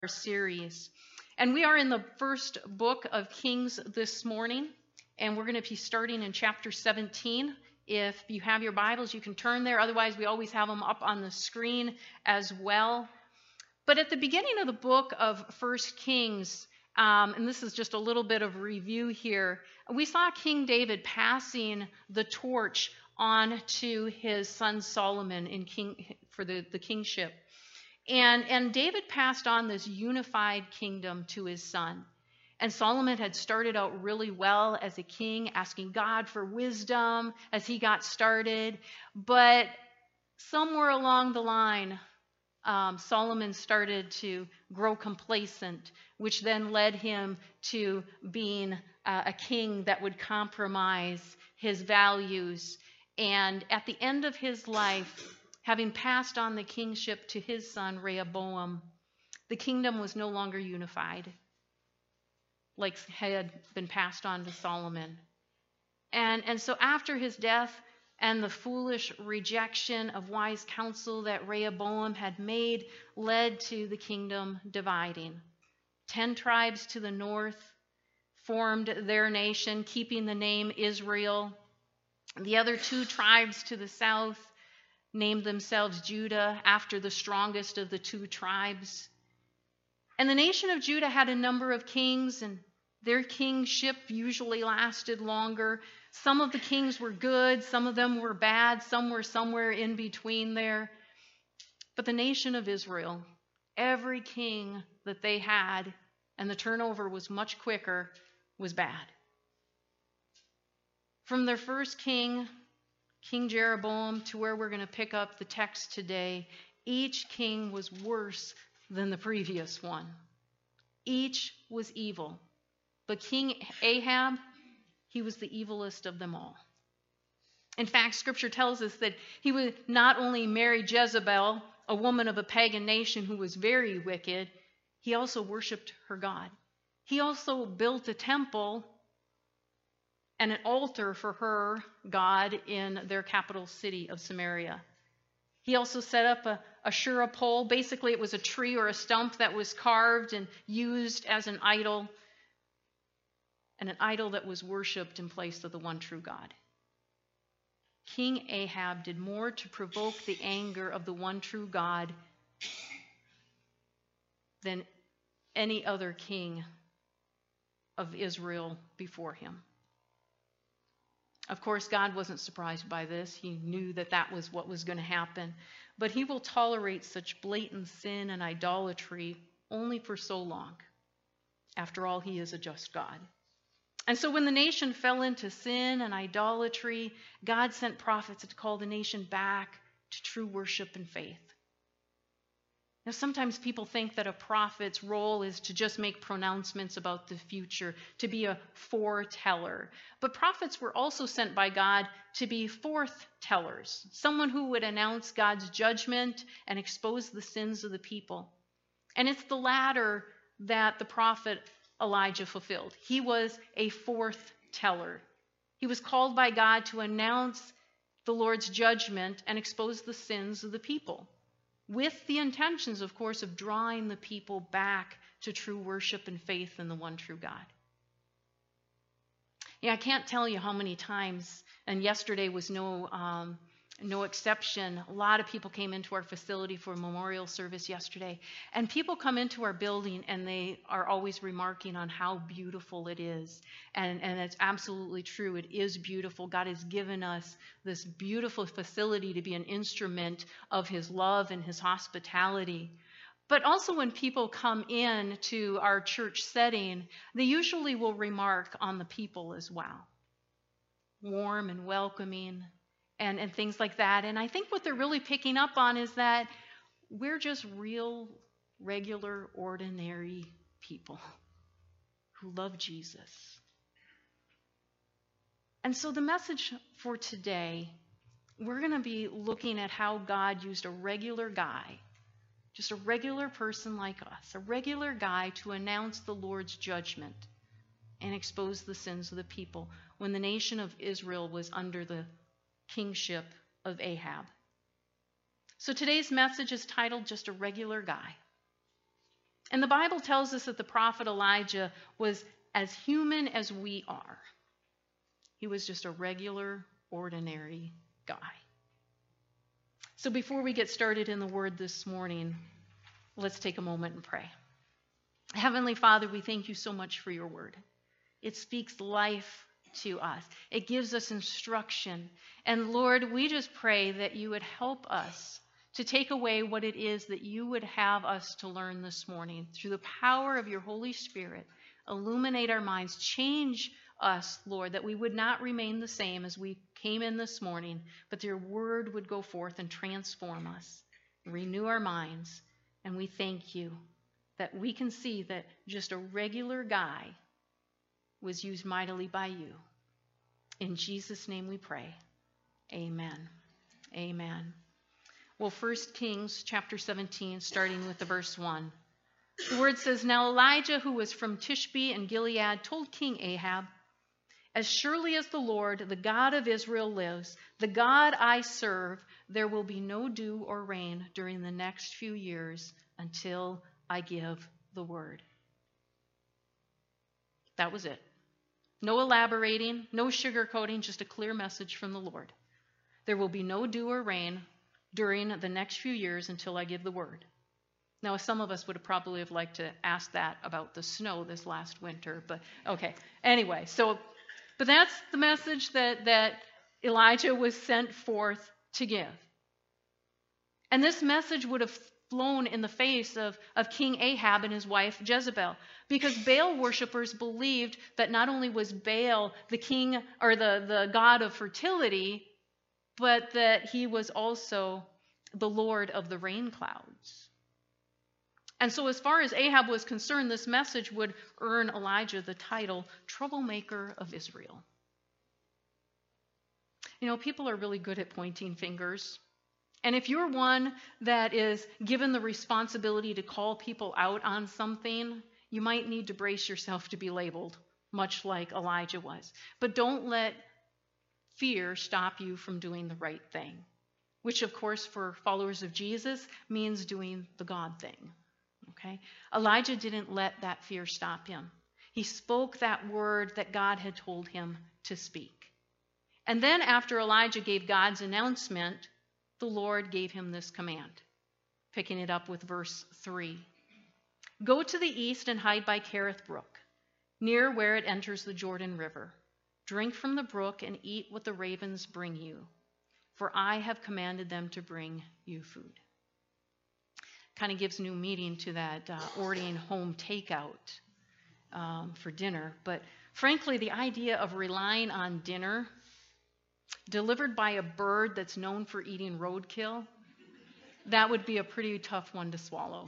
our series. And we are in the first book of Kings this morning, and we're going to be starting in chapter 17. If you have your Bibles, you can turn there. Otherwise, we always have them up on the screen as well. But at the beginning of the book of First Kings, and this is just a little bit of review here, we saw King David passing the torch on to his son Solomon for the kingship. And David passed on this unified kingdom to his son. And Solomon had started out really well as a king, asking God for wisdom as he got started. But somewhere along the line, Solomon started to grow complacent, which then led him to being a king that would compromise his values. And at the end of his life, having passed on the kingship to his son Rehoboam, the kingdom was no longer unified like had been passed on to Solomon. And so after his death and the foolish rejection of wise counsel that Rehoboam had made led to the kingdom dividing. 10 tribes to the north formed their nation, keeping the name Israel. The other 2 tribes to the south named themselves Judah after the strongest of the 2 tribes. And the nation of Judah had a number of kings, and their kingship usually lasted longer. Some of the kings were good, some of them were bad, some were somewhere in between there. But the nation of Israel, every king that they had, and the turnover was much quicker, was bad. From their first king, King Jeroboam, to where we're going to pick up the text today, each king was worse than the previous one. Each was evil. But King Ahab, he was the evilest of them all. In fact, Scripture tells us that he would not only marry Jezebel, a woman of a pagan nation who was very wicked, he also worshiped her God. He also built a temple and an altar for her God in their capital city of Samaria. He also set up a Asherah pole. Basically, it was a tree or a stump that was carved and used as an idol, and an idol that was worshipped in place of the one true God. King Ahab did more to provoke the anger of the one true God than any other king of Israel before him. Of course, God wasn't surprised by this. He knew that that was what was going to happen. But he will tolerate such blatant sin and idolatry only for so long. After all, he is a just God. And so when the nation fell into sin and idolatry, God sent prophets to call the nation back to true worship and faith. Now, sometimes people think that a prophet's role is to just make pronouncements about the future, to be a foreteller. But prophets were also sent by God to be forthtellers, someone who would announce God's judgment and expose the sins of the people. And it's the latter that the prophet Elijah fulfilled. He was a forthteller. He was called by God to announce the Lord's judgment and expose the sins of the people, with the intentions, of course, of drawing the people back to true worship and faith in the one true God. Yeah, I can't tell you how many times, and yesterday was no exception. A lot of people came into our facility for a memorial service yesterday, and people come into our building and they are always remarking on how beautiful it is. And it's absolutely true. It is beautiful. God has given us this beautiful facility to be an instrument of his love and his hospitality. But also when people come in to our church setting, they usually will remark on the people as well. Warm and welcoming, and things like that. And I think what they're really picking up on is that we're just real, regular, ordinary people who love Jesus. And so the message for today, we're going to be looking at how God used a regular guy, just a regular person like us, a regular guy to announce the Lord's judgment and expose the sins of the people when the nation of Israel was under the kingship of Ahab. So today's message is titled Just a Regular Guy. And the Bible tells us that the prophet Elijah was as human as we are. He was just a regular, ordinary guy. So before we get started in the Word this morning, let's take a moment and pray. Heavenly Father, we thank you so much for your Word. It speaks life to us. It gives us instruction. And Lord, we just pray that you would help us to take away what it is that you would have us to learn this morning. Through the power of your Holy Spirit, illuminate our minds, change us, Lord, that we would not remain the same as we came in this morning, but your word would go forth and transform us, renew our minds. And we thank you that we can see that just a regular guy was used mightily by you. In Jesus' name we pray. Amen. Amen. Well, 1 Kings chapter 17, starting with the verse 1. The word says, Now Elijah, who was from Tishbe in Gilead, told King Ahab, As surely as the Lord, the God of Israel lives, the God I serve, there will be no dew or rain during the next few years until I give the word. That was it. No elaborating, no sugarcoating, just a clear message from the Lord. There will be no dew or rain during the next few years until I give the word. Now, some of us would have probably have liked to ask that about the snow this last winter, but okay. Anyway, but that's the message that Elijah was sent forth to give. And this message would have flown in the face of King Ahab and his wife Jezebel, because Baal worshipers believed that not only was Baal the king or the god of fertility, but that he was also the Lord of the rain clouds. And so as far as Ahab was concerned, this message would earn Elijah the title Troublemaker of Israel. You know, people are really good at pointing fingers. And if you're one that is given the responsibility to call people out on something, you might need to brace yourself to be labeled, much like Elijah was. But don't let fear stop you from doing the right thing, which, of course, for followers of Jesus means doing the God thing. Okay? Elijah didn't let that fear stop him. He spoke that word that God had told him to speak. And then after Elijah gave God's announcement, the Lord gave him this command, picking it up with verse 3. Go to the east and hide by Kerith Brook, near where it enters the Jordan River. Drink from the brook and eat what the ravens bring you, for I have commanded them to bring you food. Kind of gives new meaning to that ordering home takeout for dinner. But frankly, the idea of relying on dinner delivered by a bird that's known for eating roadkill, that would be a pretty tough one to swallow.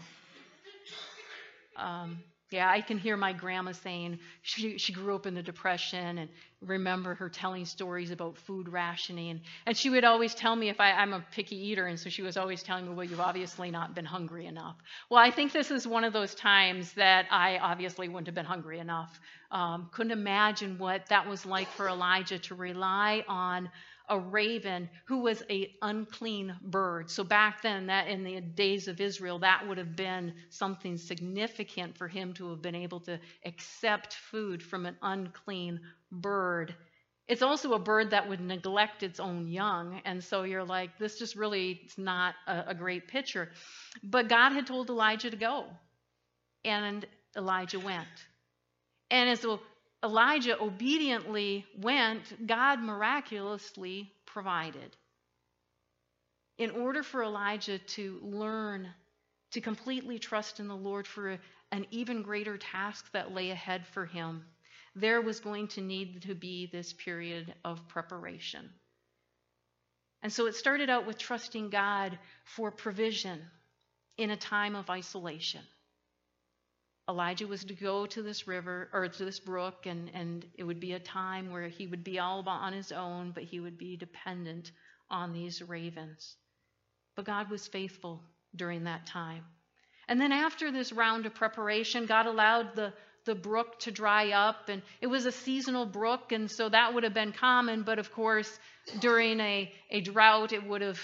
Yeah, I can hear my grandma saying she grew up in the Depression, and remember her telling stories about food rationing. And she would always tell me I'm a picky eater, and so she was always telling me, well, you've obviously not been hungry enough. Well, I think this is one of those times that I obviously wouldn't have been hungry enough. Couldn't imagine what that was like for Elijah to rely on a raven who was an unclean bird. So back then, that in the days of Israel, that would have been something significant for him to have been able to accept food from an unclean bird. It's also a bird that would neglect its own young. And so you're like, this just really is not a great picture. But God had told Elijah to go. And Elijah went. And as Elijah obediently went, God miraculously provided. In order for Elijah to learn to completely trust in the Lord for an even greater task that lay ahead for him, there was going to need to be this period of preparation. And so it started out with trusting God for provision in a time of isolation. Elijah was to go to this river, or to this brook, and it would be a time where he would be all on his own, but he would be dependent on these ravens. But God was faithful during that time. And then after this round of preparation, God allowed the brook to dry up, and it was a seasonal brook, and so that would have been common, but of course, during a drought, it would have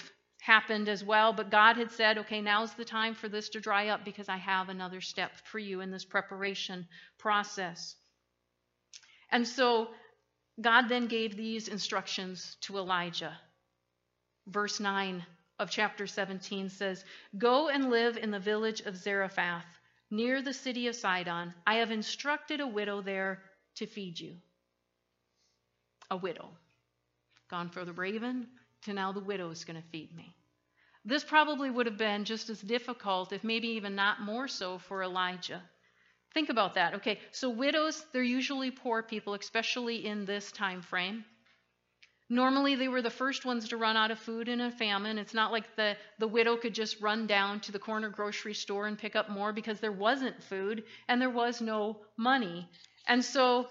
happened as well, but God had said, okay, now's the time for this to dry up because I have another step for you in this preparation process. And so God then gave these instructions to Elijah. Verse 9 of chapter 17 says, "Go and live in the village of Zarephath, near the city of Sidon. I have instructed a widow there to feed you." A widow. Gone for the raven to now the widow is going to feed me. This probably would have been just as difficult, if maybe even not more so, for Elijah. Think about that. Okay, so widows, they're usually poor people, especially in this time frame. Normally, they were the first ones to run out of food in a famine. It's not like the widow could just run down to the corner grocery store and pick up more because there wasn't food and there was no money. And so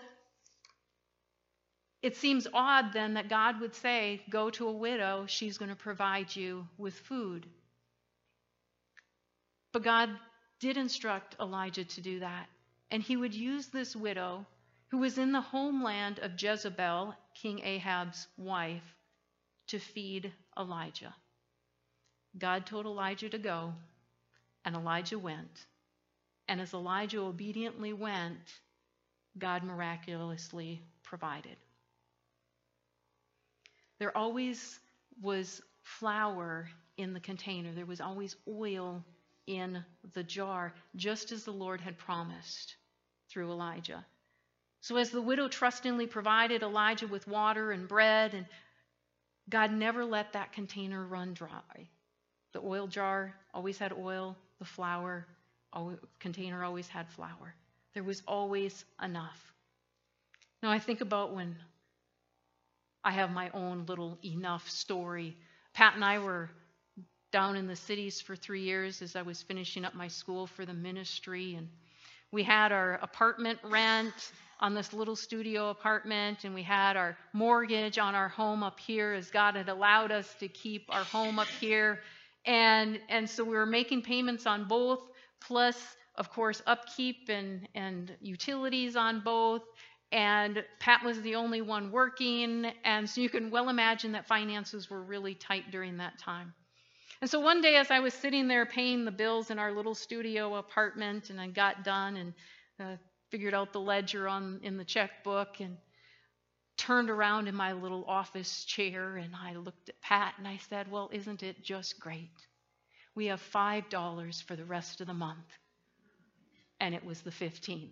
it seems odd then that God would say, go to a widow, she's going to provide you with food. But God did instruct Elijah to do that. And he would use this widow, who was in the homeland of Jezebel, King Ahab's wife, to feed Elijah. God told Elijah to go, and Elijah went. And as Elijah obediently went, God miraculously provided. There always was flour in the container. There was always oil in the jar, just as the Lord had promised through Elijah. So as the widow trustingly provided Elijah with water and bread, and God never let that container run dry. The oil jar always had oil. The flour container always had flour. There was always enough. Now I think about when I have my own little enough story. Pat and I were down in the cities for 3 years as I was finishing up my school for the ministry, and we had our apartment rent on this little studio apartment, and we had our mortgage on our home up here as God had allowed us to keep our home up here. And so we were making payments on both, plus, of course, upkeep and utilities on both. And Pat was the only one working, and so you can well imagine that finances were really tight during that time. And so one day as I was sitting there paying the bills in our little studio apartment, and I got done and figured out the ledger in the checkbook and turned around in my little office chair, and I looked at Pat and I said, "Well, isn't it just great? We have $5 for the rest of the month." And it was the 15th.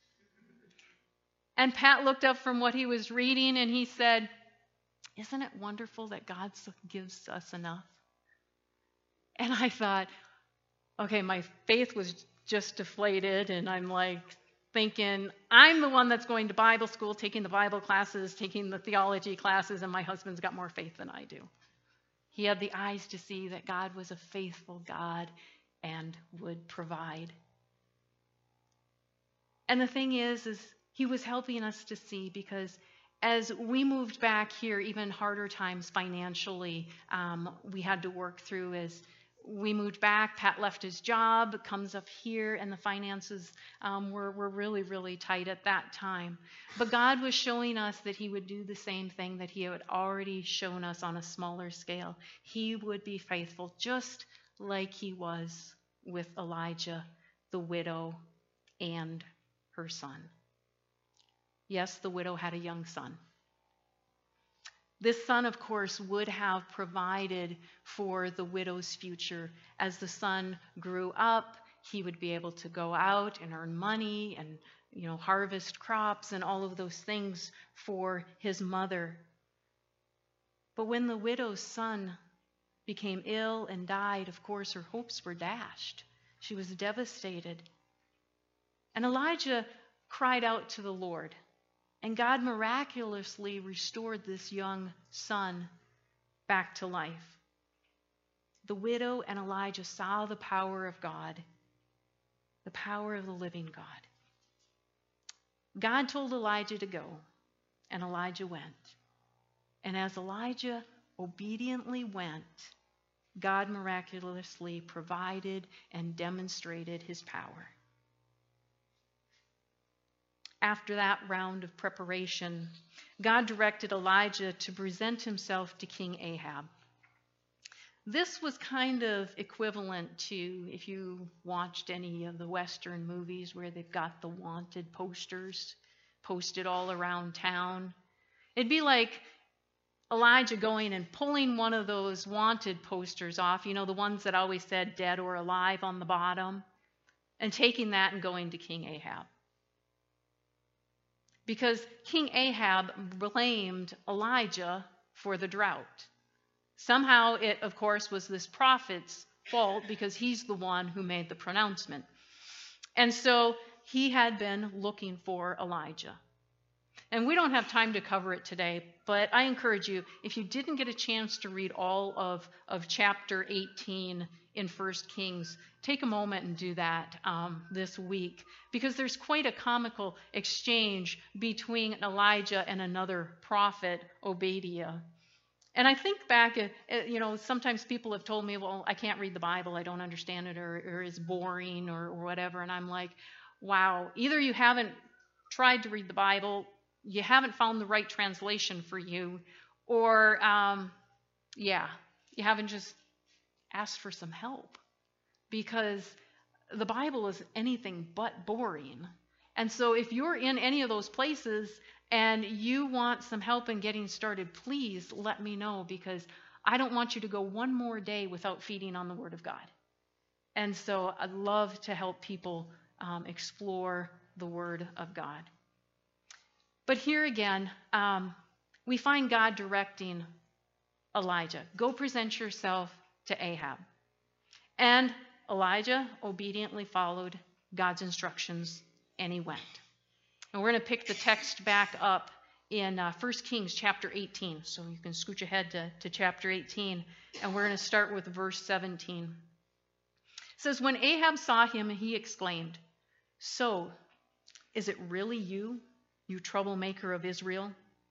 And Pat looked up from what he was reading and he said, "Isn't it wonderful that God gives us enough?" And I thought, okay, my faith was just deflated, and I'm like thinking, I'm the one that's going to Bible school, taking the Bible classes, taking the theology classes, and my husband's got more faith than I do. He had the eyes to see that God was a faithful God and would provide. And the thing is he was helping us to see, because as we moved back here, even harder times financially we had to work through. As we moved back, Pat left his job, comes up here, and the finances were really, really tight at that time. But God was showing us that he would do the same thing that he had already shown us on a smaller scale. He would be faithful, just like he was with Elijah, the widow, and her son. Yes, the widow had a young son. This son, of course, would have provided for the widow's future. As the son grew up, he would be able to go out and earn money and, harvest crops and all of those things for his mother. But when the widow's son became ill and died, of course, her hopes were dashed. She was devastated. And Elijah cried out to the Lord. And God miraculously restored this young son back to life. The widow and Elijah saw the power of God, the power of the living God. God told Elijah to go, and Elijah went. And as Elijah obediently went, God miraculously provided and demonstrated his power. After that round of preparation, God directed Elijah to present himself to King Ahab. This was kind of equivalent to if you watched any of the Western movies where they've got the wanted posters posted all around town. It'd be like Elijah going and pulling one of those wanted posters off, the ones that always said dead or alive on the bottom, and taking that and going to King Ahab. Because King Ahab blamed Elijah for the drought. Somehow it, of course, was this prophet's fault because he's the one who made the pronouncement. And so he had been looking for Elijah. And we don't have time to cover it today, but I encourage you, if you didn't get a chance to read all of chapter 18 in 1 Kings, take a moment and do that this week, because there's quite a comical exchange between Elijah and another prophet, Obadiah. And I think back at, sometimes people have told me, well, I can't read the Bible, I don't understand it, or it's boring, or whatever. And I'm like, wow, either you haven't tried to read the Bible, you haven't found the right translation for you, or, you haven't just asked for some help. Because the Bible is anything but boring. And so if you're in any of those places and you want some help in getting started, please let me know, because I don't want you to go one more day without feeding on the Word of God. And so I'd love to help people explore the Word of God. But here again, we find God directing Elijah. Go present yourself to Ahab. And Elijah obediently followed God's instructions, and he went. And we're going to pick the text back up in 1 Kings chapter 18. So you can scooch ahead to chapter 18, and we're going to start with verse 17. It says, "When Ahab saw him, he exclaimed, 'So, is it really you, you troublemaker of Israel?'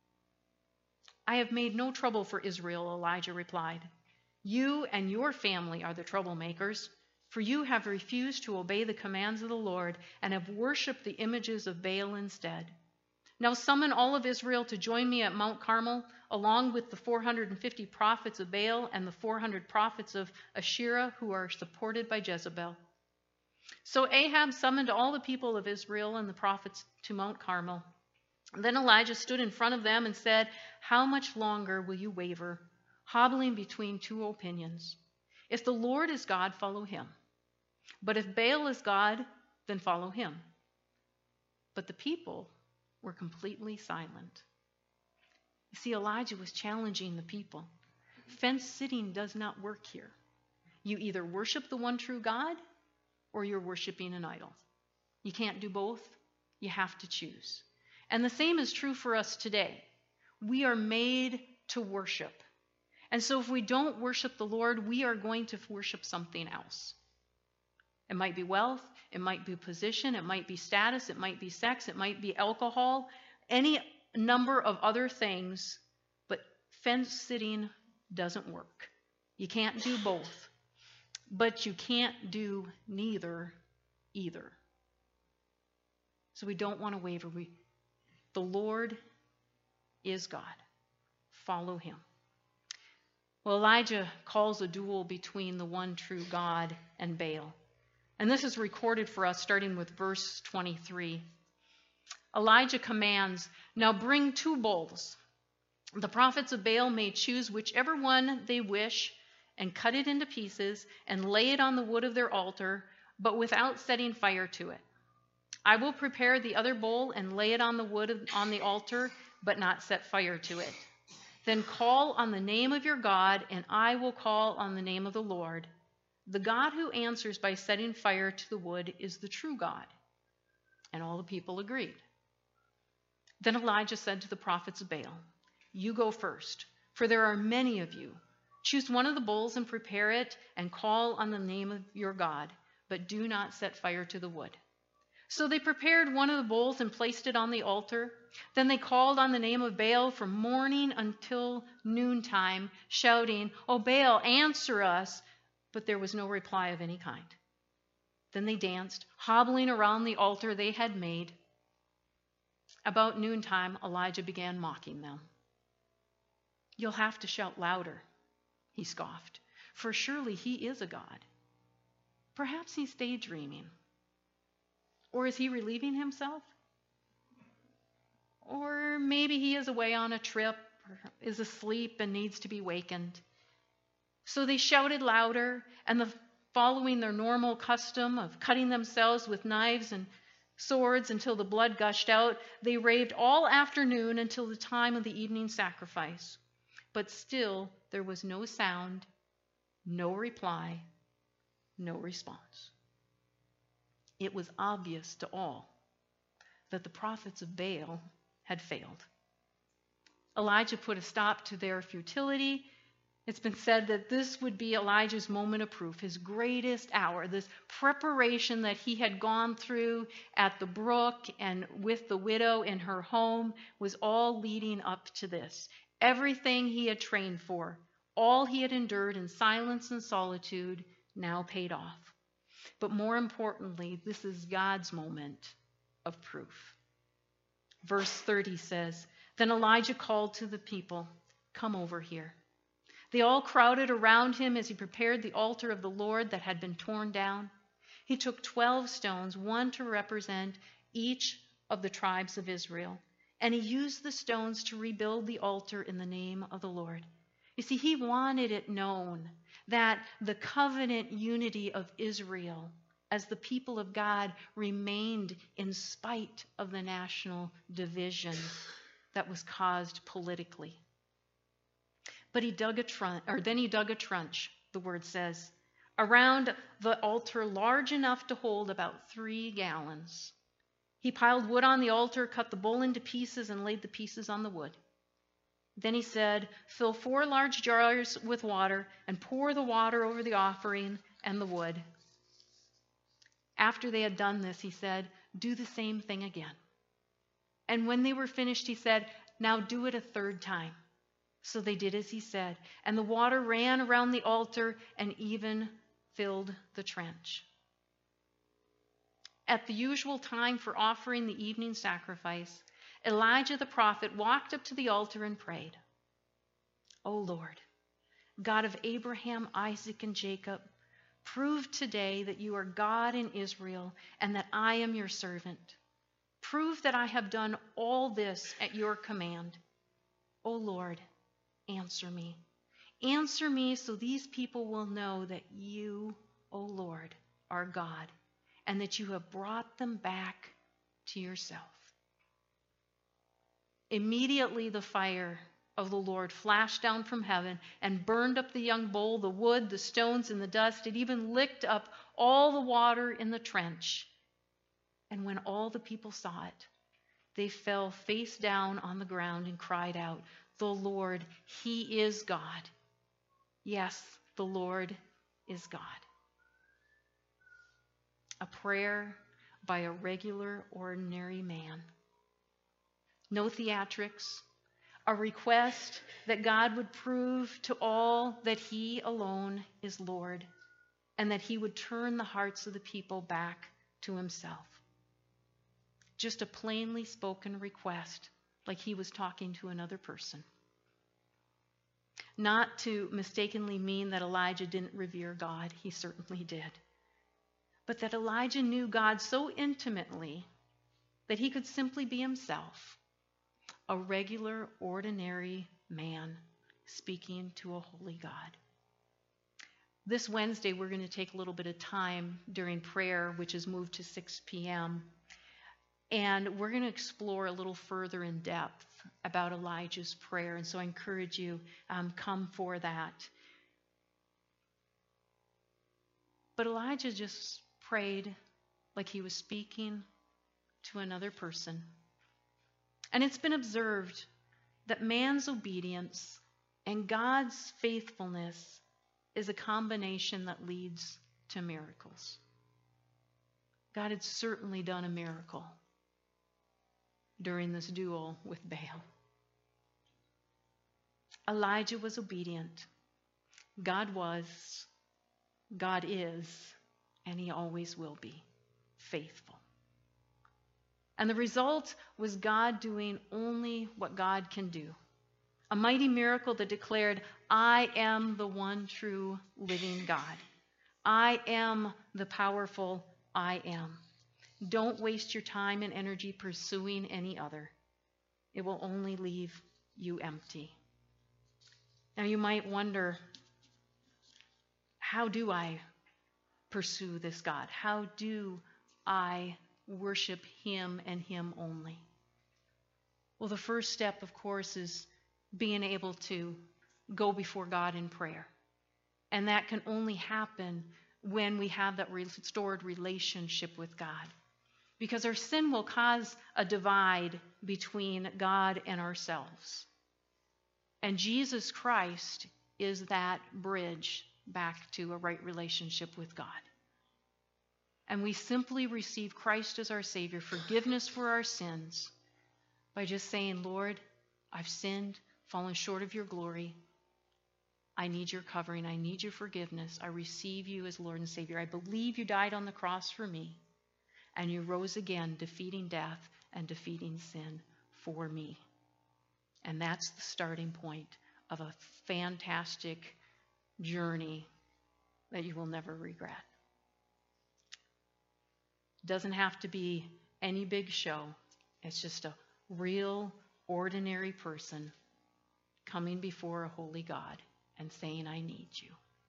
'I have made no trouble for Israel,' Elijah replied. 'You and your family are the troublemakers, for you have refused to obey the commands of the Lord and have worshipped the images of Baal instead. Now summon all of Israel to join me at Mount Carmel, along with the 450 prophets of Baal and the 400 prophets of Asherah who are supported by Jezebel.' So Ahab summoned all the people of Israel and the prophets to Mount Carmel. Then Elijah stood in front of them and said, 'How much longer will you waver, hobbling between two opinions? If the Lord is God, follow him. But if Baal is God, then follow him.' But the people were completely silent." You see, Elijah was challenging the people. Fence sitting does not work here. You either worship the one true God or you're worshiping an idol. You can't do both. You have to choose. And the same is true for us today. We are made to worship. And so if we don't worship the Lord, we are going to worship something else. It might be wealth, it might be position, it might be status, it might be sex, it might be alcohol, any number of other things, but fence sitting doesn't work. You can't do both, but you can't do neither either. So we don't want to waver. The Lord is God. Follow him. Well, Elijah calls a duel between the one true God and Baal. And this is recorded for us starting with verse 23. Elijah commands, "Now bring 2 bulls. The prophets of Baal may choose whichever one they wish and cut it into pieces and lay it on the wood of their altar, but without setting fire to it. I will prepare the other bull and lay it on the wood on the altar, but not set fire to it. Then call on the name of your God, and I will call on the name of the Lord. The God who answers by setting fire to the wood is the true God." And all the people agreed. Then Elijah said to the prophets of Baal, "You go first, for there are many of you. Choose one of the bulls and prepare it, and call on the name of your God, but do not set fire to the wood." So they prepared one of the bulls and placed it on the altar. Then they called on the name of Baal from morning until noontime, shouting, "O Baal, answer us!" But there was no reply of any kind. Then they danced, hobbling around the altar they had made. About noontime, Elijah began mocking them. "You'll have to shout louder," he scoffed, for surely he is a God. Perhaps he's daydreaming. Or is he relieving himself? Or maybe he is away on a trip, or is asleep and needs to be wakened. So they shouted louder, and following their normal custom of cutting themselves with knives and swords until the blood gushed out, they raved all afternoon until the time of the evening sacrifice. But still there was no sound, no reply, no response. It was obvious to all that the prophets of Baal had failed. Elijah put a stop to their futility. It's been said that this would be Elijah's moment of proof, his greatest hour, this preparation that he had gone through at the brook and with the widow in her home was all leading up to this. Everything he had trained for, all he had endured in silence and solitude, now paid off. But more importantly, this is God's moment of proof. Verse 30 says, "Then Elijah called to the people, 'Come over here.' They all crowded around him as he prepared the altar of the Lord that had been torn down. He took 12 stones, one to represent each of the tribes of Israel, and he used the stones to rebuild the altar in the name of the Lord." You see, he wanted it known that the covenant unity of Israel as the people of God remained in spite of the national division that was caused politically. But then he dug a trench, the word says, around the altar large enough to hold about 3 gallons. He piled wood on the altar, cut the bull into pieces, and laid the pieces on the wood. Then he said, "Fill 4 large jars with water and pour the water over the offering and the wood." After they had done this, he said, "Do the same thing again." And when they were finished, he said, "Now do it a 3rd time." So they did as he said, and the water ran around the altar and even filled the trench. At the usual time for offering the evening sacrifice, Elijah the prophet walked up to the altar and prayed, "O Lord, God of Abraham, Isaac, and Jacob, prove today that you are God in Israel and that I am your servant. Prove that I have done all this at your command. O Lord, answer me. Answer me so these people will know that you, O Lord, are God, and that you have brought them back to yourself." Immediately the fire of the Lord flashed down from heaven and burned up the young bull, the wood, the stones, and the dust. It even licked up all the water in the trench. And when all the people saw it, they fell face down on the ground and cried out, "The Lord, He is God. Yes, the Lord is God." A prayer by a regular, ordinary man. No theatrics. A request that God would prove to all that He alone is Lord, and that He would turn the hearts of the people back to Himself. Just a plainly spoken request, like he was talking to another person. Not to mistakenly mean that Elijah didn't revere God. He certainly did. But that Elijah knew God so intimately that he could simply be himself, a regular, ordinary man speaking to a holy God. This Wednesday, we're going to take a little bit of time during prayer, which is moved to 6 p.m., and we're going to explore a little further in depth about Elijah's prayer. And so I encourage you, come for that. But Elijah just prayed like he was speaking to another person. And it's been observed that man's obedience and God's faithfulness is a combination that leads to miracles. God had certainly done a miracle during this duel with Baal. Elijah was obedient. God was, God is, and he always will be faithful. And the result was God doing only what God can do. A mighty miracle that declared, I am the one true living God. I am the powerful I am. Don't waste your time and energy pursuing any other. It will only leave you empty. Now you might wonder, how do I pursue this God? How do I worship Him and Him only? Well, the first step, of course, is being able to go before God in prayer. And that can only happen when we have that restored relationship with God. Because our sin will cause a divide between God and ourselves. And Jesus Christ is that bridge back to a right relationship with God. And we simply receive Christ as our Savior, forgiveness for our sins, by just saying, Lord, I've sinned, fallen short of your glory. I need your covering. I need your forgiveness. I receive you as Lord and Savior. I believe you died on the cross for me, and you rose again, defeating death and defeating sin for me. And that's the starting point of a fantastic journey that you will never regret. It doesn't have to be any big show. It's just a real, ordinary person coming before a holy God and saying, I need you.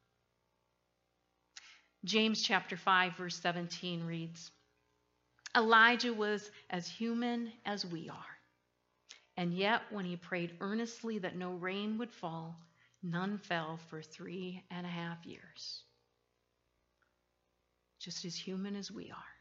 James chapter 5, verse 17 reads, Elijah was as human as we are. And yet when he prayed earnestly that no rain would fall, none fell for 3.5 years. Just as human as we are.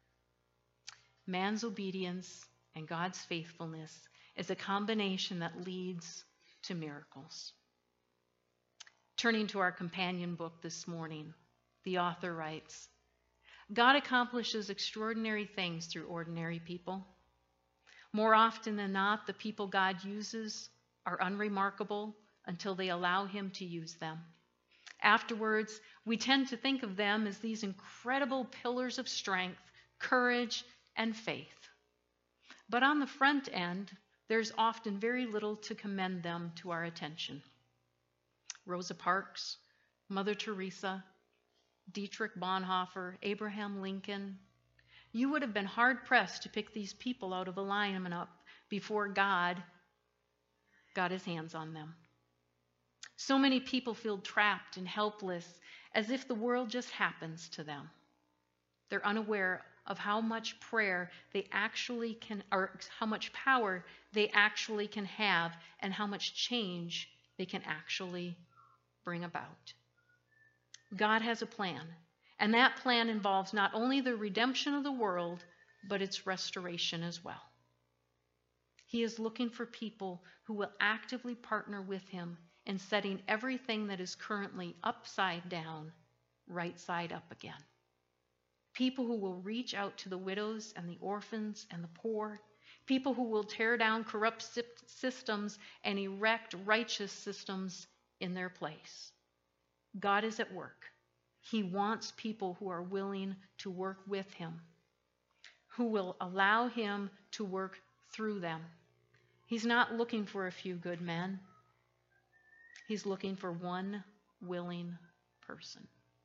Man's obedience and God's faithfulness is a combination that leads to miracles. Turning to our companion book this morning, the author writes, God accomplishes extraordinary things through ordinary people. More often than not, the people God uses are unremarkable until they allow Him to use them. Afterwards, we tend to think of them as these incredible pillars of strength, courage, and faith. But on the front end, there's often very little to commend them to our attention. Rosa Parks, Mother Teresa, Dietrich Bonhoeffer, Abraham Lincoln. You would have been hard-pressed to pick these people out of a lineup before God got His hands on them. So many people feel trapped and helpless, as if the world just happens to them. They're unaware of how much prayer they actually can, or how much power they actually can have, and how much change they can actually bring about. God has a plan, and that plan involves not only the redemption of the world, but its restoration as well. He is looking for people who will actively partner with Him in setting everything that is currently upside down, right side up again. People who will reach out to the widows and the orphans and the poor. People who will tear down corrupt systems and erect righteous systems in their place. God is at work. He wants people who are willing to work with Him, who will allow Him to work through them. He's not looking for a few good men. He's looking for one willing person.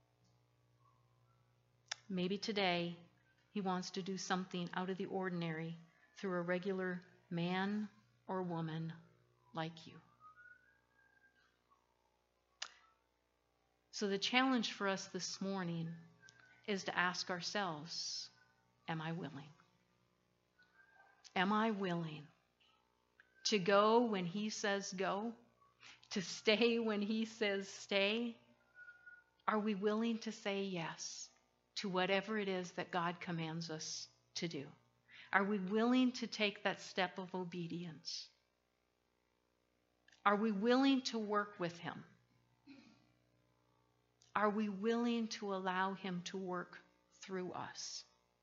Maybe today He wants to do something out of the ordinary through a regular man or woman like you. So the challenge for us this morning is to ask ourselves, am I willing? Am I willing to go when He says go? To stay when He says stay? Are we willing to say yes to whatever it is that God commands us to do? Are we willing to take that step of obedience? Are we willing to work with Him? Are we willing to allow Him to work through us?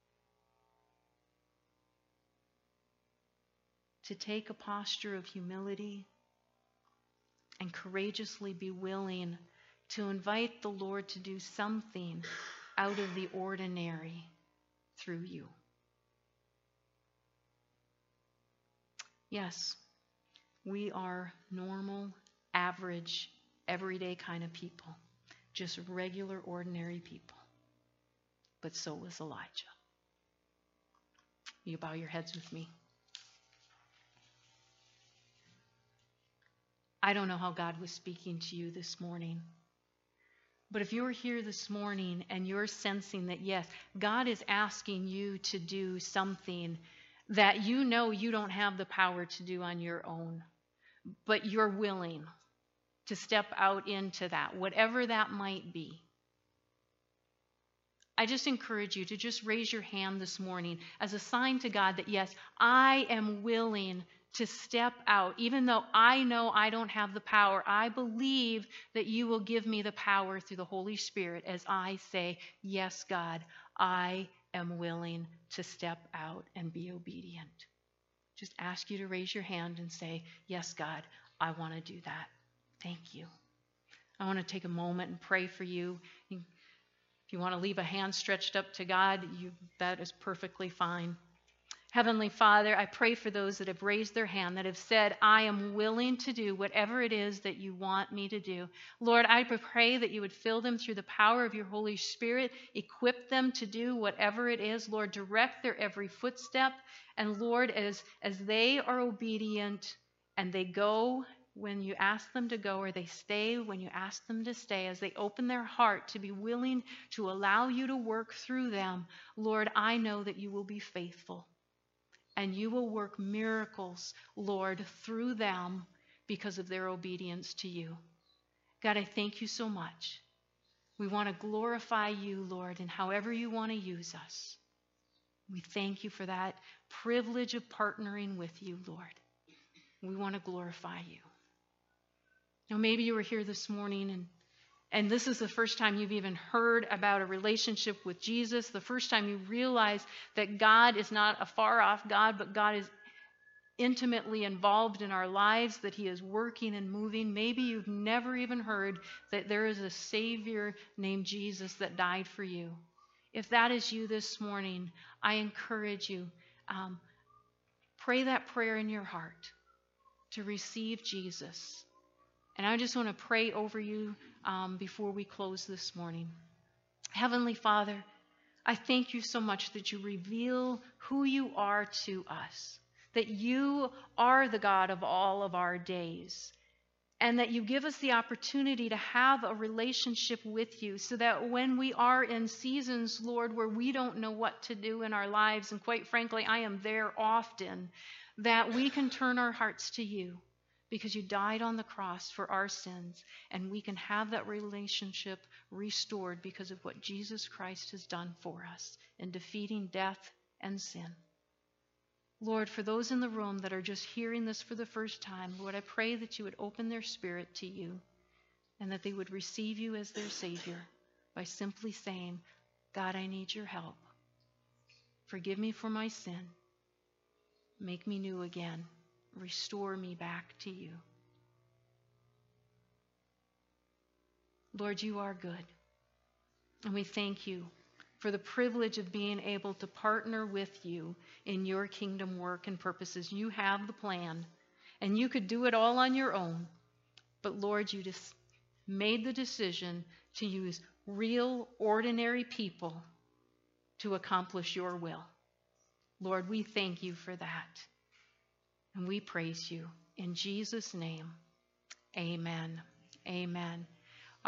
To take a posture of humility and courageously be willing to invite the Lord to do something out of the ordinary through you. Yes, We are normal, average, everyday kind of people. Just regular, ordinary people. But so was Elijah. Will you bow your heads with me? I don't know how God was speaking to you this morning. But if you're here this morning and you're sensing that, yes, God is asking you to do something that you know you don't have the power to do on your own, but you're willing to step out into that, whatever that might be, I just encourage you to just raise your hand this morning as a sign to God that, yes, I am willing to step out. Even though I know I don't have the power, I believe that you will give me the power through the Holy Spirit as I say, yes, God, I am willing to step out and be obedient. Just ask you to raise your hand and say, yes, God, I want to do that. Thank you. I want to take a moment and pray for you. If you want to leave a hand stretched up to God, that is perfectly fine. Heavenly Father, I pray for those that have raised their hand, that have said, I am willing to do whatever it is that you want me to do. Lord, I pray that you would fill them through the power of your Holy Spirit, equip them to do whatever it is. Lord, direct their every footstep. And Lord, as they are obedient and they go when you ask them to go, or they stay when you ask them to stay, as they open their heart to be willing to allow you to work through them, Lord, I know that you will be faithful. And you will work miracles, Lord, through them because of their obedience to you. God, I thank you so much. We want to glorify you, Lord, in however you want to use us. We thank you for that privilege of partnering with you, Lord. We want to glorify you. Now, maybe you were here this morning and this is the first time you've even heard about a relationship with Jesus, the first time you realize that God is not a far-off God, but God is intimately involved in our lives, that he is working and moving. Maybe you've never even heard that there is a Savior named Jesus that died for you. If that is you this morning, I encourage you, pray that prayer in your heart to receive Jesus. And I just want to pray over you before we close this morning. Heavenly Father, I thank you so much that you reveal who you are to us, that you are the God of all of our days, and that you give us the opportunity to have a relationship with you so that when we are in seasons, Lord, where we don't know what to do in our lives, and quite frankly, I am there often, that we can turn our hearts to you. Because you died on the cross for our sins, and we can have that relationship restored because of what Jesus Christ has done for us in defeating death and sin. Lord, for those in the room that are just hearing this for the first time, Lord, I pray that you would open their spirit to you and that they would receive you as their Savior by simply saying, God, I need your help. Forgive me for my sin. Make me new again. Restore me back to you. Lord, you are good. And we thank you for the privilege of being able to partner with you in your kingdom work and purposes. You have the plan, and you could do it all on your own. But Lord, you just made the decision to use real, ordinary people to accomplish your will. Lord, we thank you for that. And we praise you. In Jesus' name, amen. Amen.